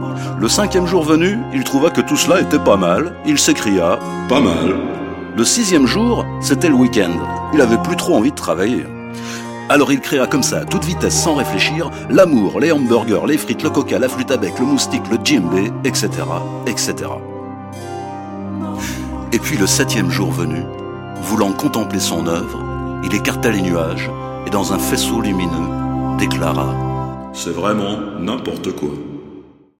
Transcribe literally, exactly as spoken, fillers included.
Le cinquième jour venu, il trouva que tout cela était pas mal. Il s'écria « Pas mal ». Le sixième jour, c'était le week-end. Il avait plus trop envie de travailler. Alors il créa comme ça, à toute vitesse, sans réfléchir, l'amour, les hamburgers, les frites, le coca, la flûte à bec, le moustique, le djembé, et cetera, et cetera. Et puis le septième jour venu, voulant contempler son œuvre, il écarta les nuages et dans un faisceau lumineux déclara « C'est vraiment n'importe quoi ».